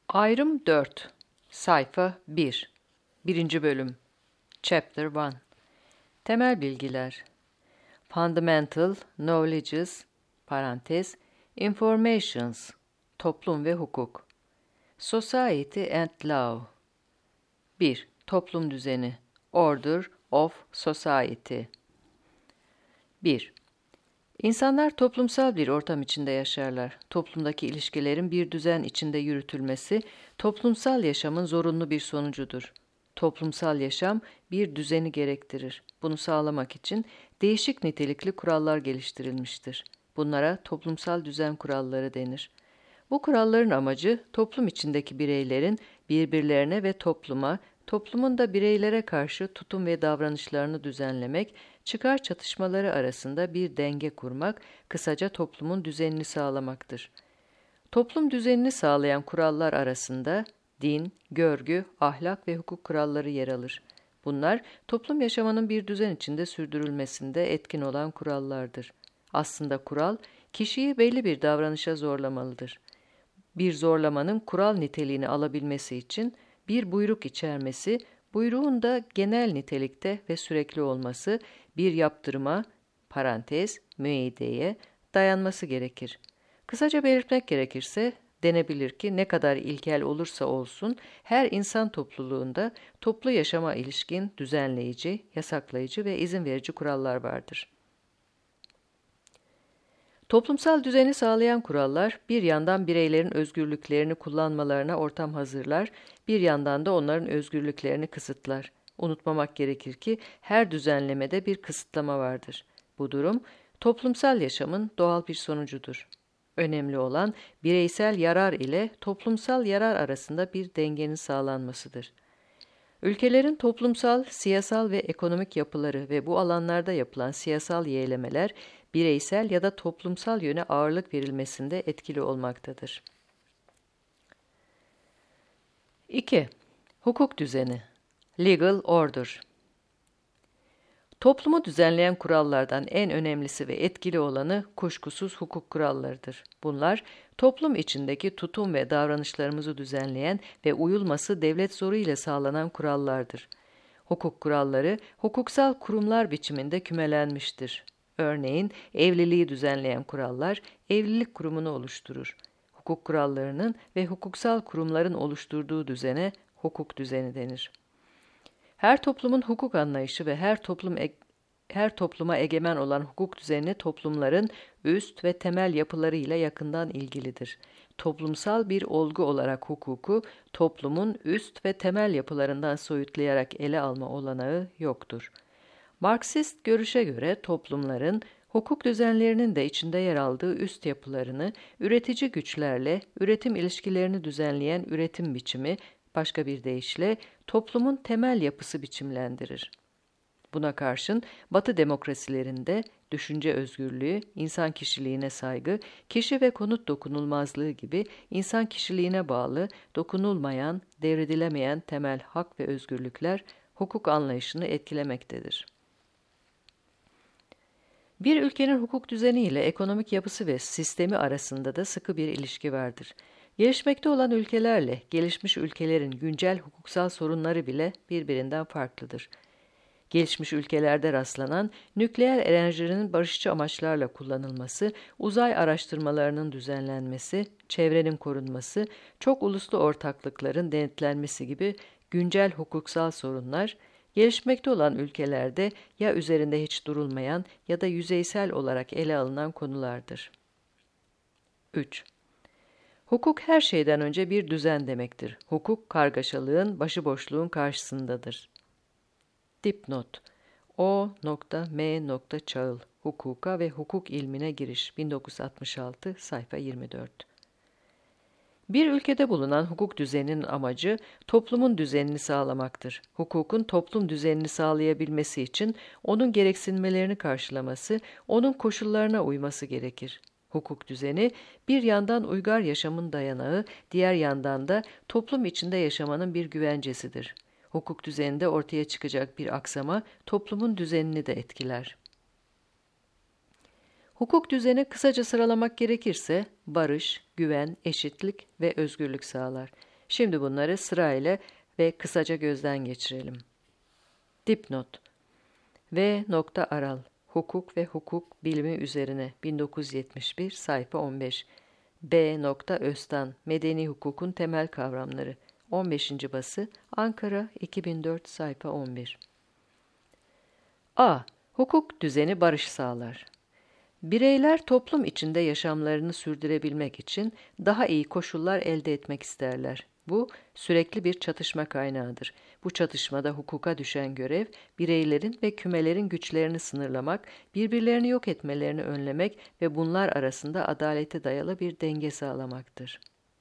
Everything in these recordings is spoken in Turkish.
Ayrım 4 Sayfa 1 1. Bölüm Chapter 1 Temel bilgiler Fundamental Knowledges parantez Informations Toplum ve hukuk Society and Law 1. Toplum düzeni Order of Society 1. İnsanlar toplumsal bir ortam içinde yaşarlar. Toplumdaki ilişkilerin bir düzen içinde yürütülmesi, toplumsal yaşamın zorunlu bir sonucudur. Toplumsal yaşam bir düzeni gerektirir. Bunu sağlamak için değişik nitelikli kurallar geliştirilmiştir. Bunlara toplumsal düzen kuralları denir. Bu kuralların amacı toplum içindeki bireylerin birbirlerine ve topluma, toplumun da bireylere karşı tutum ve davranışlarını düzenlemek, çıkar çatışmaları arasında bir denge kurmak, kısaca toplumun düzenini sağlamaktır. Toplum düzenini sağlayan kurallar arasında din, görgü, ahlak ve hukuk kuralları yer alır. Bunlar toplum yaşamının bir düzen içinde sürdürülmesinde etkin olan kurallardır. Aslında kural, kişiyi belli bir davranışa zorlamalıdır. Bir zorlamanın kural niteliğini alabilmesi için bir buyruk içermesi, buyruğun da genel nitelikte ve sürekli olması, bir yaptırıma, parantez, müeyyideye dayanması gerekir. Kısaca belirtmek gerekirse, denebilir ki ne kadar ilkel olursa olsun, her insan topluluğunda toplu yaşama ilişkin düzenleyici, yasaklayıcı ve izin verici kurallar vardır. Toplumsal düzeni sağlayan kurallar, bir yandan bireylerin özgürlüklerini kullanmalarına ortam hazırlar, bir yandan da onların özgürlüklerini kısıtlar. Unutmamak gerekir ki her düzenlemede bir kısıtlama vardır. Bu durum, toplumsal yaşamın doğal bir sonucudur. Önemli olan, bireysel yarar ile toplumsal yarar arasında bir dengenin sağlanmasıdır. Ülkelerin toplumsal, siyasal ve ekonomik yapıları ve bu alanlarda yapılan siyasal yeğlemeler, bireysel ya da toplumsal yöne ağırlık verilmesinde etkili olmaktadır. 2. Hukuk düzeni Legal Order Toplumu düzenleyen kurallardan en önemlisi ve etkili olanı kuşkusuz hukuk kurallarıdır. Bunlar, toplum içindeki tutum ve davranışlarımızı düzenleyen ve uyulması devlet zoruyla sağlanan kurallardır. Hukuk kuralları, hukuksal kurumlar biçiminde kümelenmiştir. Örneğin, evliliği düzenleyen kurallar, evlilik kurumunu oluşturur. Hukuk kurallarının ve hukuksal kurumların oluşturduğu düzene hukuk düzeni denir. Her toplumun hukuk anlayışı ve her topluma egemen olan hukuk düzeni toplumların üst ve temel yapılarıyla yakından ilgilidir. Toplumsal bir olgu olarak hukuku toplumun üst ve temel yapılarından soyutlayarak ele alma olanağı yoktur. Marksist görüşe göre toplumların hukuk düzenlerinin de içinde yer aldığı üst yapılarını üretici güçlerle üretim ilişkilerini düzenleyen üretim biçimi, başka bir deyişle toplumun temel yapısı biçimlendirir. Buna karşın Batı demokrasilerinde düşünce özgürlüğü, insan kişiliğine saygı, kişi ve konut dokunulmazlığı gibi insan kişiliğine bağlı, dokunulmayan, devredilemeyen temel hak ve özgürlükler hukuk anlayışını etkilemektedir. Bir ülkenin hukuk düzeni ile ekonomik yapısı ve sistemi arasında da sıkı bir ilişki vardır. Gelişmekte olan ülkelerle gelişmiş ülkelerin güncel hukuksal sorunları bile birbirinden farklıdır. Gelişmiş ülkelerde rastlanan nükleer enerjinin barışçı amaçlarla kullanılması, uzay araştırmalarının düzenlenmesi, çevrenin korunması, çok uluslu ortaklıkların denetlenmesi gibi güncel hukuksal sorunlar, gelişmekte olan ülkelerde ya üzerinde hiç durulmayan ya da yüzeysel olarak ele alınan konulardır. 3. Hukuk her şeyden önce bir düzen demektir. Hukuk kargaşalığın, başıboşluğun karşısındadır. Dipnot O.M. Çağıl Hukuka ve Hukuk İlmine Giriş 1966 sayfa 24 Bir ülkede bulunan hukuk düzeninin amacı toplumun düzenini sağlamaktır. Hukukun toplum düzenini sağlayabilmesi için onun gereksinimlerini karşılaması, onun koşullarına uyması gerekir. Hukuk düzeni bir yandan uygar yaşamın dayanağı, diğer yandan da toplum içinde yaşamanın bir güvencesidir. Hukuk düzeninde ortaya çıkacak bir aksama toplumun düzenini de etkiler. Hukuk düzeni kısaca sıralamak gerekirse barış, güven, eşitlik ve özgürlük sağlar. Şimdi bunları sırayla ve kısaca gözden geçirelim. Dipnot. V. Aral. Hukuk ve hukuk bilimi üzerine 1971 sayfa 15. B. Öztan. Medeni hukukun temel kavramları. 15. bası Ankara 2004 sayfa 11. A. Hukuk düzeni barış sağlar. Bireyler toplum içinde yaşamlarını sürdürebilmek için daha iyi koşullar elde etmek isterler. Bu sürekli bir çatışma kaynağıdır. Bu çatışmada hukuka düşen görev, bireylerin ve kümelerin güçlerini sınırlamak, birbirlerini yok etmelerini önlemek ve bunlar arasında adalete dayalı bir denge sağlamaktır.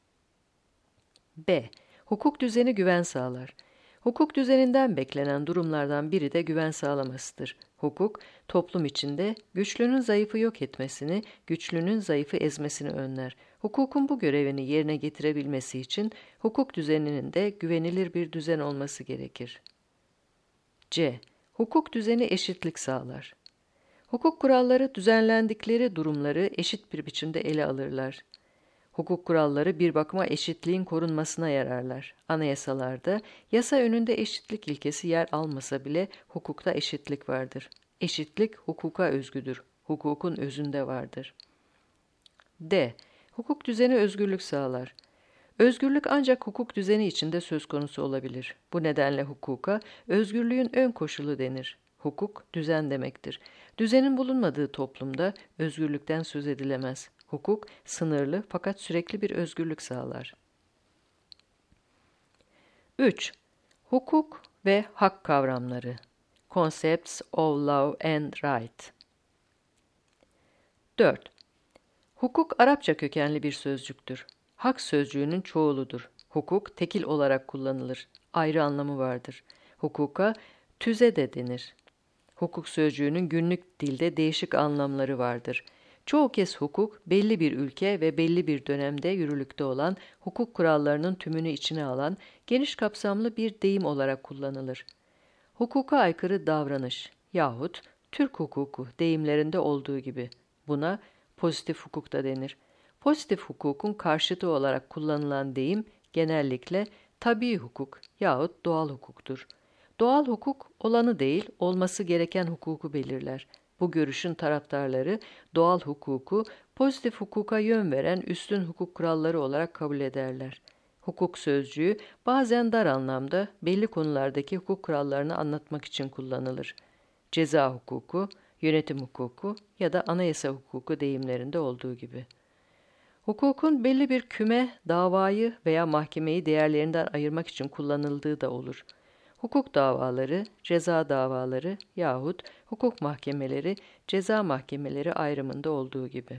B. Hukuk düzeni güven sağlar. Hukuk düzeninden beklenen durumlardan biri de güven sağlamasıdır. Hukuk, toplum içinde güçlünün zayıfı yok etmesini, güçlünün zayıfı ezmesini önler. Hukukun bu görevini yerine getirebilmesi için hukuk düzeninin de güvenilir bir düzen olması gerekir. C. Hukuk düzeni eşitlik sağlar. Hukuk kuralları düzenlendikleri durumları eşit bir biçimde ele alırlar. Hukuk kuralları bir bakıma eşitliğin korunmasına yararlar. Anayasalarda yasa önünde eşitlik ilkesi yer almasa bile hukukta eşitlik vardır. Eşitlik hukuka özgüdür. Hukukun özünde vardır. D. Hukuk düzeni özgürlük sağlar. Özgürlük ancak hukuk düzeni içinde söz konusu olabilir. Bu nedenle hukuka özgürlüğün ön koşulu denir. Hukuk, düzen demektir. Düzenin bulunmadığı toplumda özgürlükten söz edilemez. Hukuk, sınırlı fakat sürekli bir özgürlük sağlar. 3. Hukuk ve hak kavramları. Concepts of Law and Right. 4. Hukuk Arapça kökenli bir sözcüktür. Hak sözcüğünün çoğuludur. Hukuk tekil olarak kullanılır. Ayrı anlamı vardır. Hukuka tüze de denir. Hukuk sözcüğünün günlük dilde değişik anlamları vardır. Çoğu kez hukuk, belli bir ülke ve belli bir dönemde yürürlükte olan hukuk kurallarının tümünü içine alan geniş kapsamlı bir deyim olarak kullanılır. Hukuka aykırı davranış yahut Türk hukuku deyimlerinde olduğu gibi buna pozitif hukuk da denir. Pozitif hukukun karşıtı olarak kullanılan deyim genellikle tabii hukuk yahut doğal hukuktur. Doğal hukuk olanı değil, olması gereken hukuku belirler. Bu görüşün taraftarları doğal hukuku pozitif hukuka yön veren üstün hukuk kuralları olarak kabul ederler. Hukuk sözcüğü bazen dar anlamda belli konulardaki hukuk kurallarını anlatmak için kullanılır. Ceza hukuku, yönetim hukuku ya da anayasa hukuku deyimlerinde olduğu gibi. Hukukun belli bir küme, davayı veya mahkemeyi diğerlerinden ayırmak için kullanıldığı da olur. Hukuk davaları, ceza davaları yahut hukuk mahkemeleri, ceza mahkemeleri ayrımında olduğu gibi.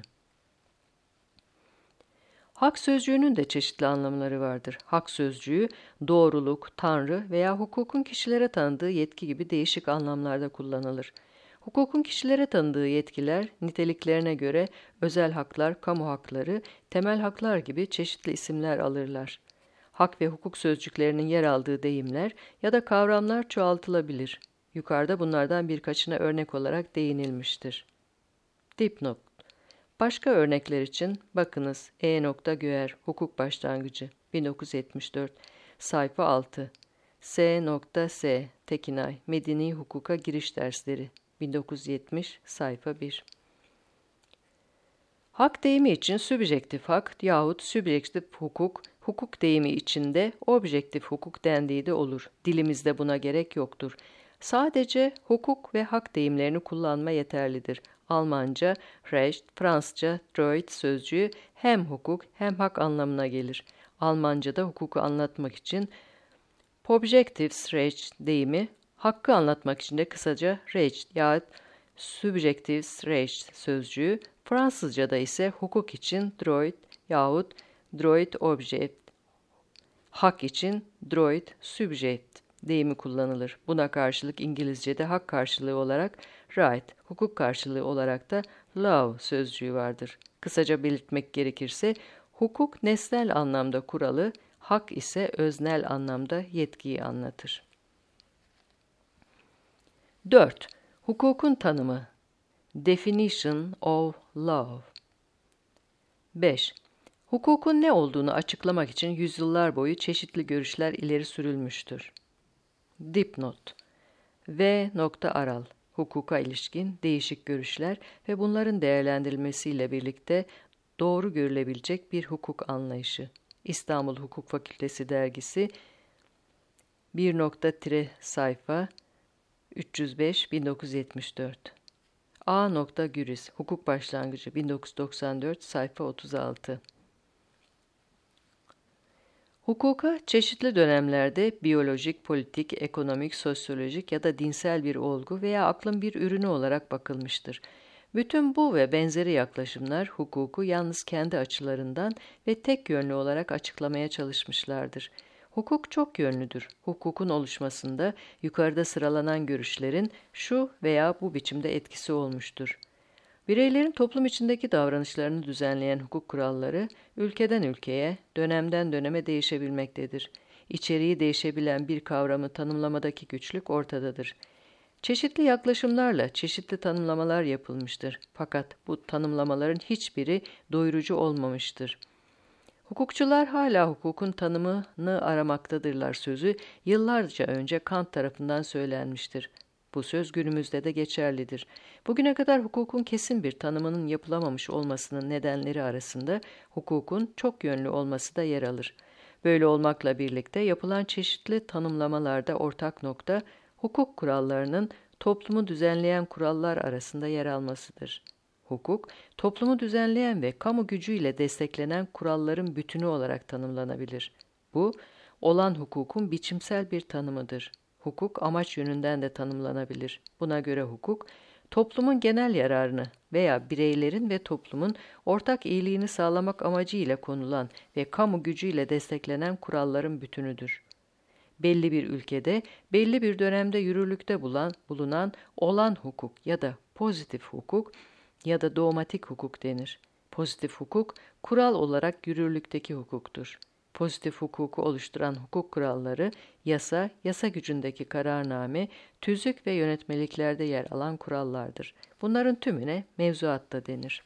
Hak sözcüğünün de çeşitli anlamları vardır. Hak sözcüğü, doğruluk, tanrı veya hukukun kişilere tanıdığı yetki gibi değişik anlamlarda kullanılır. Hukukun kişilere tanıdığı yetkiler, niteliklerine göre özel haklar, kamu hakları, temel haklar gibi çeşitli isimler alırlar. Hak ve hukuk sözcüklerinin yer aldığı deyimler ya da kavramlar çoğaltılabilir. Yukarıda bunlardan birkaçına örnek olarak değinilmiştir. Dipnot. Başka örnekler için bakınız E. Göer, Hukuk Başlangıcı, 1974, sayfa 6. S. Tekinay, Medeni Hukuka Giriş Dersleri, 1970, sayfa 1. Hak deyimi için sübjektif hak yahut sübjektif hukuk, hukuk deyimi içinde objektif hukuk dendiği de olur. Dilimizde buna gerek yoktur. Sadece hukuk ve hak deyimlerini kullanma yeterlidir. Almanca, Recht, Fransızca, Droit sözcüğü hem hukuk hem hak anlamına gelir. Almanca'da hukuku anlatmak için Objektives Recht deyimi, hakkı anlatmak için de kısaca Recht yahut Subjektives Recht sözcüğü, Fransızca'da ise hukuk için droit yahut droit objet, hak için droit subject deyimi kullanılır. Buna karşılık İngilizce'de hak karşılığı olarak right, hukuk karşılığı olarak da law sözcüğü vardır. Kısaca belirtmek gerekirse, hukuk nesnel anlamda kuralı, hak ise öznel anlamda yetkiyi anlatır. 4. Hukukun tanımı. Definition of law. 5. Hukukun ne olduğunu açıklamak için yüzyıllar boyu çeşitli görüşler ileri sürülmüştür. Dipnot V. Aral Hukuka ilişkin değişik görüşler ve bunların değerlendirilmesiyle birlikte doğru görülebilecek bir hukuk anlayışı. İstanbul Hukuk Fakültesi Dergisi 1. sayfa 305 1974 A. Güriz Hukuk Başlangıcı 1994 sayfa 36 Hukuka çeşitli dönemlerde biyolojik, politik, ekonomik, sosyolojik ya da dinsel bir olgu veya aklın bir ürünü olarak bakılmıştır. Bütün bu ve benzeri yaklaşımlar hukuku yalnız kendi açılarından ve tek yönlü olarak açıklamaya çalışmışlardır. Hukuk çok yönlüdür. Hukukun oluşmasında yukarıda sıralanan görüşlerin şu veya bu biçimde etkisi olmuştur. Bireylerin toplum içindeki davranışlarını düzenleyen hukuk kuralları, ülkeden ülkeye, dönemden döneme değişebilmektedir. İçeriği değişebilen bir kavramı tanımlamadaki güçlük ortadadır. Çeşitli yaklaşımlarla çeşitli tanımlamalar yapılmıştır. Fakat bu tanımlamaların hiçbiri doyurucu olmamıştır. Hukukçular hala hukukun tanımını aramaktadırlar sözü yıllarca önce Kant tarafından söylenmiştir. Bu söz günümüzde de geçerlidir. Bugüne kadar hukukun kesin bir tanımının yapılamamış olmasının nedenleri arasında hukukun çok yönlü olması da yer alır. Böyle olmakla birlikte yapılan çeşitli tanımlamalarda ortak nokta hukuk kurallarının toplumu düzenleyen kurallar arasında yer almasıdır. Hukuk, toplumu düzenleyen ve kamu gücüyle desteklenen kuralların bütünü olarak tanımlanabilir. Bu, olan hukukun biçimsel bir tanımıdır. Hukuk amaç yönünden de tanımlanabilir. Buna göre hukuk, toplumun genel yararını veya bireylerin ve toplumun ortak iyiliğini sağlamak amacıyla konulan ve kamu gücüyle desteklenen kuralların bütünüdür. Belli bir ülkede, belli bir dönemde yürürlükte bulunan olan hukuk ya da pozitif hukuk ya da dogmatik hukuk denir. Pozitif hukuk, kural olarak yürürlükteki hukuktur. Pozitif hukuku oluşturan hukuk kuralları, yasa gücündeki kararname, tüzük ve yönetmeliklerde yer alan kurallardır. Bunların tümüne mevzuat da denir.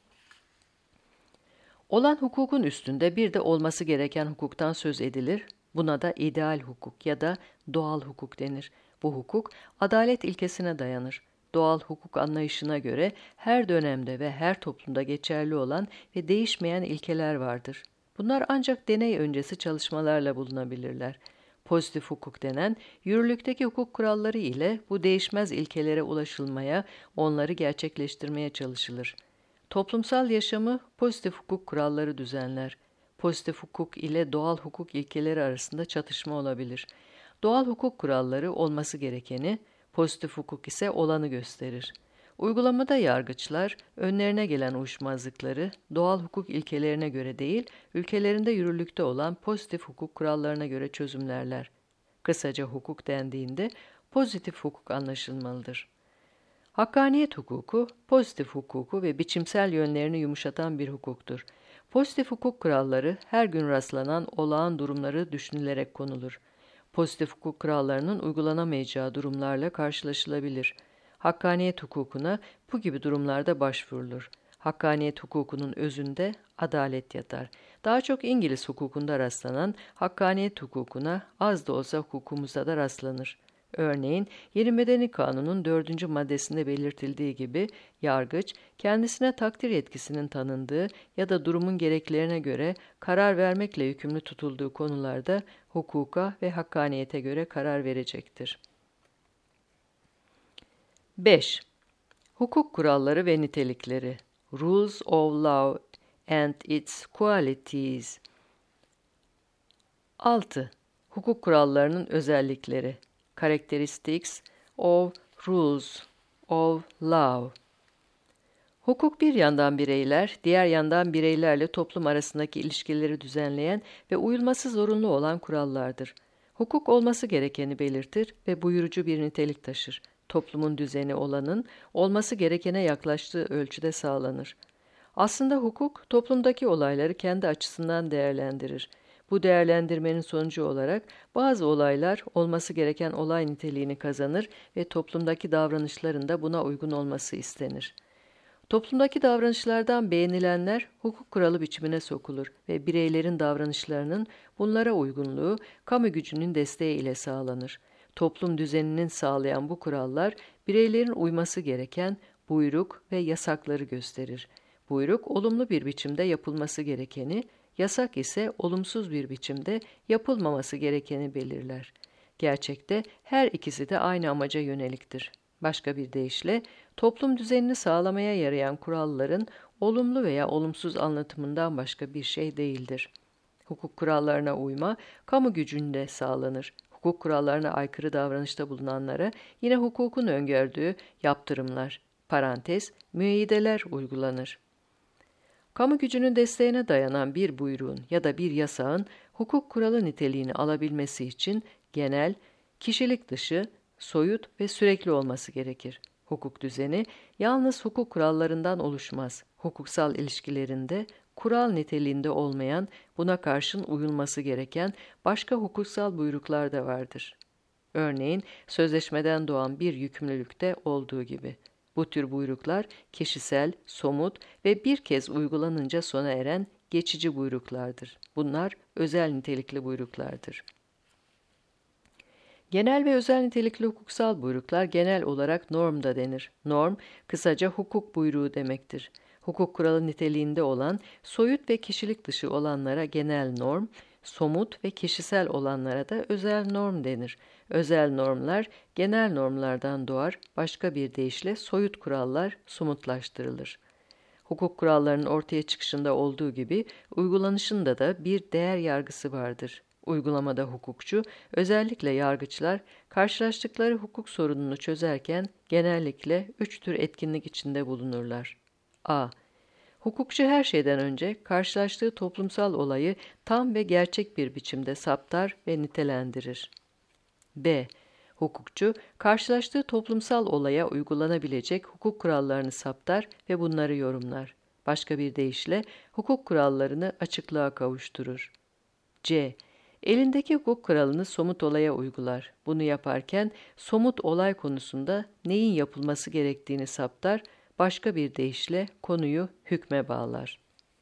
Olan hukukun üstünde bir de olması gereken hukuktan söz edilir. Buna da ideal hukuk ya da doğal hukuk denir. Bu hukuk, adalet ilkesine dayanır. Doğal hukuk anlayışına göre her dönemde ve her toplumda geçerli olan ve değişmeyen ilkeler vardır. Bunlar ancak deney öncesi çalışmalarla bulunabilirler. Pozitif hukuk denen, yürürlükteki hukuk kuralları ile bu değişmez ilkelere ulaşılmaya, onları gerçekleştirmeye çalışılır. Toplumsal yaşamı pozitif hukuk kuralları düzenler. Pozitif hukuk ile doğal hukuk ilkeleri arasında çatışma olabilir. Doğal hukuk kuralları olması gerekeni, pozitif hukuk ise olanı gösterir. Uygulamada yargıçlar, önlerine gelen uyuşmazlıkları doğal hukuk ilkelerine göre değil, ülkelerinde yürürlükte olan pozitif hukuk kurallarına göre çözümlerler. Kısaca hukuk dendiğinde pozitif hukuk anlaşılmalıdır. Hakkaniyet hukuku, pozitif hukuku ve biçimsel yönlerini yumuşatan bir hukuktur. Pozitif hukuk kuralları her gün rastlanan olağan durumları düşünülerek konulur. Pozitif hukuk kurallarının uygulanamayacağı durumlarla karşılaşılabilir. Hakkaniyet hukukuna bu gibi durumlarda başvurulur. Hakkaniyet hukukunun özünde adalet yatar. Daha çok İngiliz hukukunda rastlanan hakkaniyet hukukuna az da olsa hukukumuzda da rastlanır. Örneğin, Yeni Medeni Kanun'un 4. maddesinde belirtildiği gibi, yargıç, kendisine takdir yetkisinin tanındığı ya da durumun gereklerine göre karar vermekle yükümlü tutulduğu konularda hukuka ve hakkaniyete göre karar verecektir. 5. Hukuk kuralları ve nitelikleri. Rules of Law and its Qualities. 6. Hukuk kurallarının özellikleri. Characteristics of Rules of Law. Hukuk bir yandan bireyler, diğer yandan bireylerle toplum arasındaki ilişkileri düzenleyen ve uyulması zorunlu olan kurallardır. Hukuk olması gerekeni belirtir ve buyurucu bir nitelik taşır. Toplumun düzeni olanın, olması gerekene yaklaştığı ölçüde sağlanır. Aslında hukuk, toplumdaki olayları kendi açısından değerlendirir. Bu değerlendirmenin sonucu olarak bazı olaylar olması gereken olay niteliğini kazanır ve toplumdaki davranışların da buna uygun olması istenir. Toplumdaki davranışlardan beğenilenler hukuk kuralı biçimine sokulur ve bireylerin davranışlarının bunlara uygunluğu kamu gücünün desteği ile sağlanır. Toplum düzeninin sağlayan bu kurallar bireylerin uyması gereken buyruk ve yasakları gösterir. Buyruk olumlu bir biçimde yapılması gerekeni, yasak ise olumsuz bir biçimde yapılmaması gerekeni belirler. Gerçekte her ikisi de aynı amaca yöneliktir. Başka bir deyişle, toplum düzenini sağlamaya yarayan kuralların olumlu veya olumsuz anlatımından başka bir şey değildir. Hukuk kurallarına uyma, kamu gücünde sağlanır. Hukuk kurallarına aykırı davranışta bulunanlara yine hukukun öngördüğü yaptırımlar, müeyyideler uygulanır. Kamu gücünün desteğine dayanan bir buyruğun ya da bir yasağın hukuk kuralı niteliğini alabilmesi için genel, kişilik dışı, soyut ve sürekli olması gerekir. Hukuk düzeni yalnız hukuk kurallarından oluşmaz. Hukuksal ilişkilerinde kural niteliğinde olmayan, buna karşın uyulması gereken başka hukuksal buyruklar da vardır. Örneğin sözleşmeden doğan bir yükümlülükte olduğu gibi. Bu tür buyruklar kişisel, somut ve bir kez uygulanınca sona eren geçici buyruklardır. Bunlar özel nitelikli buyruklardır. Genel ve özel nitelikli hukuksal buyruklar genel olarak norm da denir. Norm, kısaca hukuk buyruğu demektir. Hukuk kuralı niteliğinde olan, soyut ve kişilik dışı olanlara genel norm, somut ve kişisel olanlara da özel norm denir. Özel normlar, genel normlardan doğar, başka bir deyişle soyut kurallar somutlaştırılır. Hukuk kurallarının ortaya çıkışında olduğu gibi uygulanışında da bir değer yargısı vardır. Uygulamada hukukçu, özellikle yargıçlar, karşılaştıkları hukuk sorununu çözerken genellikle 3 tür etkinlik içinde bulunurlar. A. Hukukçu her şeyden önce karşılaştığı toplumsal olayı tam ve gerçek bir biçimde saptar ve nitelendirir. B. Hukukçu, karşılaştığı toplumsal olaya uygulanabilecek hukuk kurallarını saptar ve bunları yorumlar. Başka bir deyişle hukuk kurallarını açıklığa kavuşturur. C. Elindeki hukuk kuralını somut olaya uygular. Bunu yaparken somut olay konusunda neyin yapılması gerektiğini saptar, başka bir deyişle konuyu hükme bağlar.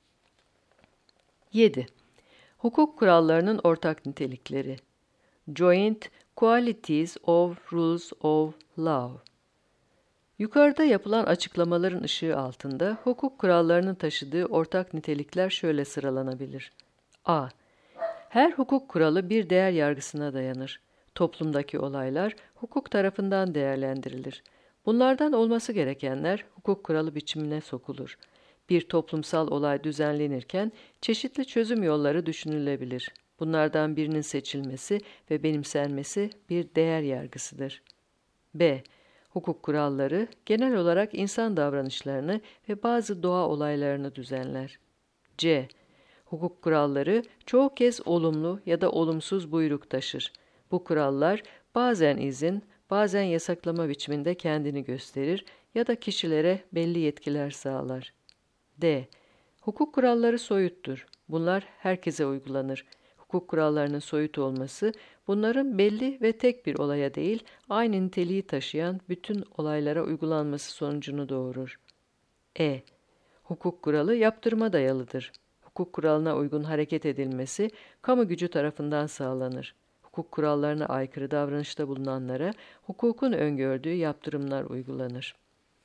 7. Hukuk kurallarının ortak nitelikleri. Joint Qualities of Rules of Law. Yukarıda yapılan açıklamaların ışığı altında hukuk kurallarının taşıdığı ortak nitelikler şöyle sıralanabilir. A. Her hukuk kuralı bir değer yargısına dayanır. Toplumdaki olaylar hukuk tarafından değerlendirilir. Bunlardan olması gerekenler hukuk kuralı biçimine sokulur. Bir toplumsal olay düzenlenirken çeşitli çözüm yolları düşünülebilir. Bunlardan birinin seçilmesi ve benimsenmesi bir değer yargısıdır. B. Hukuk kuralları genel olarak insan davranışlarını ve bazı doğa olaylarını düzenler. C. Hukuk kuralları çoğu kez olumlu ya da olumsuz buyruk taşır. Bu kurallar bazen izin, bazen yasaklama biçiminde kendini gösterir ya da kişilere belli yetkiler sağlar. D. Hukuk kuralları soyuttur. Bunlar herkese uygulanır. Hukuk kurallarının soyut olması, bunların belli ve tek bir olaya değil, aynı niteliği taşıyan bütün olaylara uygulanması sonucunu doğurur. E. Hukuk kuralı yaptırıma dayalıdır. Hukuk kuralına uygun hareket edilmesi, kamu gücü tarafından sağlanır. Hukuk kurallarına aykırı davranışta bulunanlara hukukun öngördüğü yaptırımlar uygulanır.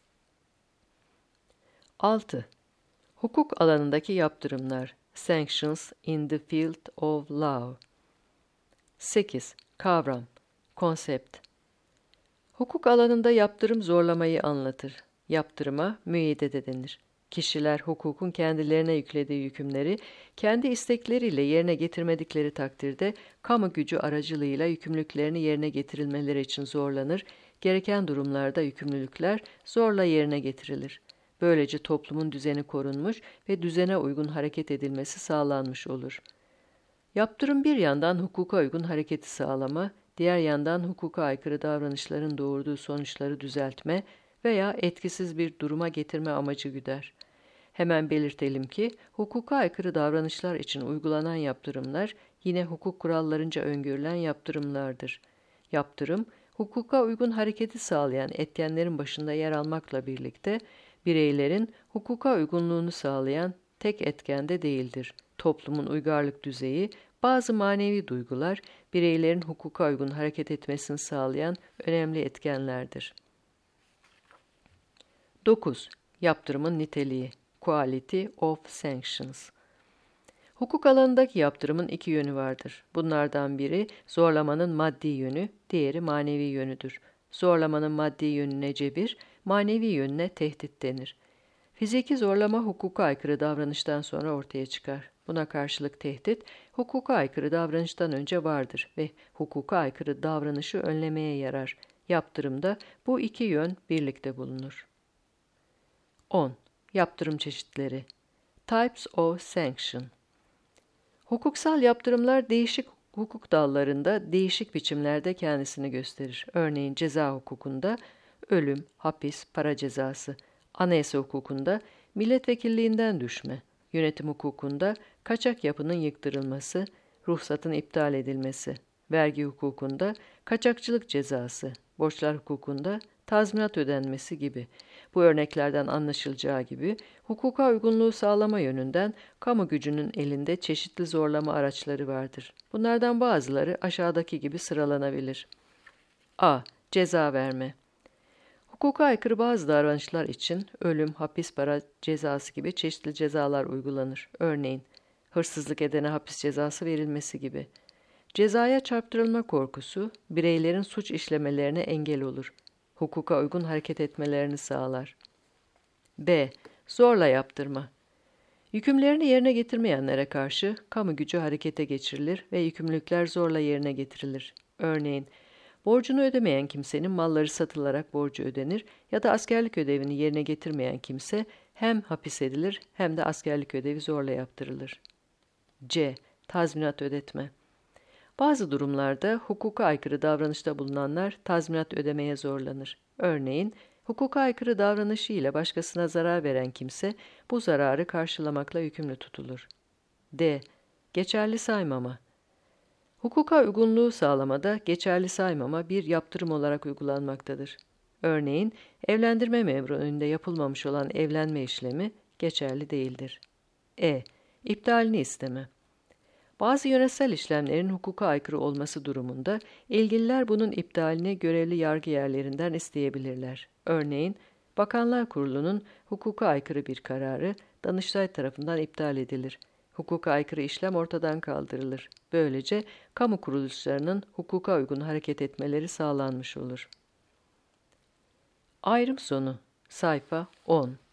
6. Hukuk alanındaki yaptırımlar. Sanctions in the field of law. 8. Kavram, konsept. Hukuk alanında yaptırım zorlamayı anlatır. Yaptırıma müeyyide denir. Kişiler hukukun kendilerine yüklediği yükümleri kendi istekleriyle yerine getirmedikleri takdirde kamu gücü aracılığıyla yükümlülüklerini yerine getirilmeleri için zorlanır, gereken durumlarda yükümlülükler zorla yerine getirilir. Böylece toplumun düzeni korunmuş ve düzene uygun hareket edilmesi sağlanmış olur. Yaptırım bir yandan hukuka uygun hareketi sağlama, diğer yandan hukuka aykırı davranışların doğurduğu sonuçları düzeltme veya etkisiz bir duruma getirme amacı güder. Hemen belirtelim ki, hukuka aykırı davranışlar için uygulanan yaptırımlar yine hukuk kurallarınca öngörülen yaptırımlardır. Yaptırım, hukuka uygun hareketi sağlayan etkenlerin başında yer almakla birlikte, bireylerin hukuka uygunluğunu sağlayan tek etken de değildir. Toplumun uygarlık düzeyi, bazı manevi duygular, bireylerin hukuka uygun hareket etmesini sağlayan önemli etkenlerdir. 9. Yaptırımın niteliği. Quality of sanctions. Hukuk alanındaki yaptırımın iki yönü vardır. Bunlardan biri zorlamanın maddi yönü, diğeri manevi yönüdür. Zorlamanın maddi yönüne cebir, manevi yönüne tehdit denir. Fiziki zorlama hukuka aykırı davranıştan sonra ortaya çıkar. Buna karşılık tehdit, hukuka aykırı davranıştan önce vardır ve hukuka aykırı davranışı önlemeye yarar. Yaptırımda bu iki yön birlikte bulunur. 10. Yaptırım çeşitleri. Types of sanction. Hukuksal yaptırımlar değişik hukuk dallarında değişik biçimlerde kendisini gösterir. Örneğin ceza hukukunda ölüm, hapis, para cezası, anayasa hukukunda milletvekilliğinden düşme, yönetim hukukunda kaçak yapının yıktırılması, ruhsatın iptal edilmesi, vergi hukukunda kaçakçılık cezası, borçlar hukukunda tazminat ödenmesi gibi. Bu örneklerden anlaşılacağı gibi hukuka uygunluğu sağlama yönünden kamu gücünün elinde çeşitli zorlama araçları vardır. Bunlardan bazıları aşağıdaki gibi sıralanabilir. A. Ceza verme. Hukuka aykırı bazı davranışlar için ölüm, hapis, para cezası gibi çeşitli cezalar uygulanır. Örneğin hırsızlık edene hapis cezası verilmesi gibi. Cezaya çarptırılma korkusu bireylerin suç işlemelerine engel olur. Hukuka uygun hareket etmelerini sağlar. B. Zorla yaptırma. Yükümlerini yerine getirmeyenlere karşı kamu gücü harekete geçirilir ve yükümlülükler zorla yerine getirilir. Örneğin, borcunu ödemeyen kimsenin malları satılarak borcu ödenir ya da askerlik ödevini yerine getirmeyen kimse hem hapis edilir hem de askerlik ödevi zorla yaptırılır. C. Tazminat ödetme. Bazı durumlarda hukuka aykırı davranışta bulunanlar tazminat ödemeye zorlanır. Örneğin, hukuka aykırı davranışı ile başkasına zarar veren kimse bu zararı karşılamakla yükümlü tutulur. D. Geçerli saymama. Hukuka uygunluğu sağlamada geçerli saymama bir yaptırım olarak uygulanmaktadır. Örneğin, evlendirme memuru önünde yapılmamış olan evlenme işlemi geçerli değildir. E. İptalini isteme. Bazı yönetsel işlemlerin hukuka aykırı olması durumunda ilgililer bunun iptalini görevli yargı yerlerinden isteyebilirler. Örneğin, Bakanlar Kurulu'nun hukuka aykırı bir kararı Danıştay tarafından iptal edilir. Hukuka aykırı işlem ortadan kaldırılır. Böylece kamu kuruluşlarının hukuka uygun hareket etmeleri sağlanmış olur. Ayrım sonu. Sayfa 10.